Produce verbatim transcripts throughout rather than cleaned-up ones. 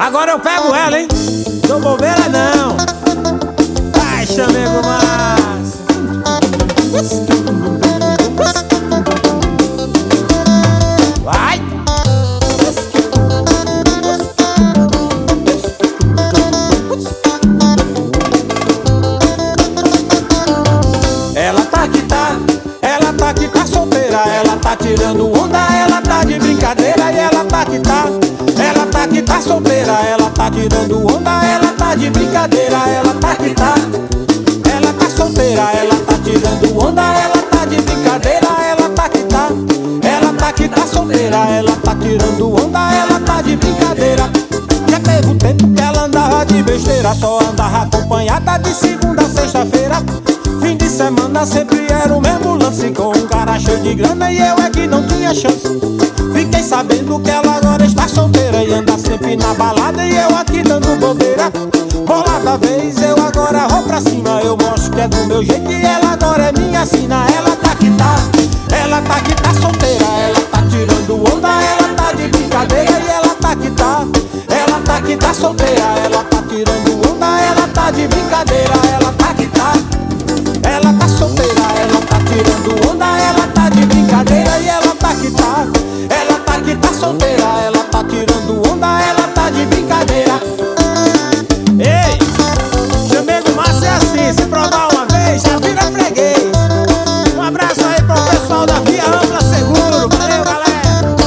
Agora eu pego ela, hein? Tô bobeira não. Ai, chamego massa. Vai. Ela tá que tá, ela tá que tá solteira. Ela tá tirando onda, ela tá de brincadeira. E ela tá que tá, ela tá que tá solteira. Ela tá tirando onda, ela tá de brincadeira. Ela tá que tá, ela tá solteira. Ela tá tirando onda, ela tá de brincadeira. Ela tá que tá, ela tá que tá solteira. Ela tá tirando onda, ela tá de brincadeira. Já teve um tempo que ela andava de besteira, só andava acompanhada de segunda a sexta-feira. Fim de semana sempre era o mesmo lance, com um cara cheio de grana e eu é que não tinha chance. Fiquei sabendo que ela agora está solteira e anda sempre na balada e eu aqui dando bobeira. Bolada vez, eu agora vou pra cima, eu mostro que é do meu jeito e ela agora é minha sina. Ela tá que tá, ela tá que tá solteira. Ela tá tirando onda, ela tá de brincadeira. E ela tá que tá, ela tá que tá solteira. Ela tá tirando onda, ela tá de brincadeira. Ela tá que tá, ela tá solteira. Ela tá tirando onda, ela tá de brincadeira. E ela tá que tá, ela tá que tá solteira. Ela tá tirando onda, ela tá de brincadeira. Ei, chamego massa é assim, se provar uma vez já vira freguês. Um abraço aí pro pessoal da Via Ampla Seguro. Valeu, galera.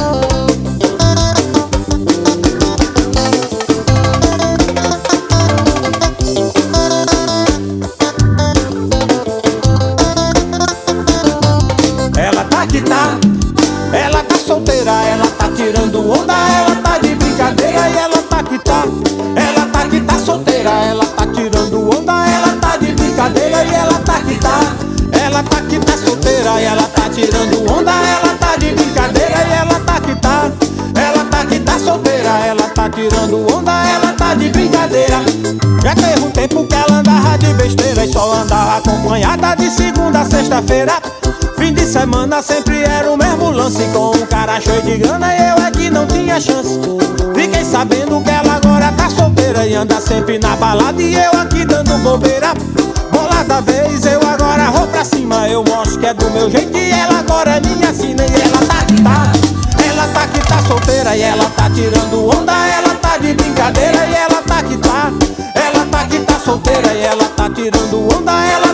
Ela tá que tá, ela tá solteira. Ela tá tirando onda, ela tá de brincadeira. E ela tá que tá, ela tá que tá solteira. Ela tá tirando onda, ela tá de brincadeira. E ela tá que tá, ela tá que tá solteira. E ela tá tirando onda, ela tá de brincadeira. E ela tá que tá, ela tá que tá solteira. Ela tá tirando onda, ela tá de brincadeira. Já teve um tempo que ela andava de besteira e só andava acompanhada de segunda a sexta-feira. Fim de semana sempre era o mesmo lance, com um cara cheio de grana e eu é que não tinha chance. Fiquei sabendo que ela agora tá solteira e anda sempre na balada e eu aqui dando bobeira. Bolada vez, eu agora vou pra cima, eu mostro que é do meu jeito e ela agora é minha sina. E ela tá que tá, ela tá que tá solteira. E ela tá tirando onda, ela tá de brincadeira. E ela tá que tá, ela tá que tá solteira. E ela tá tirando onda, ela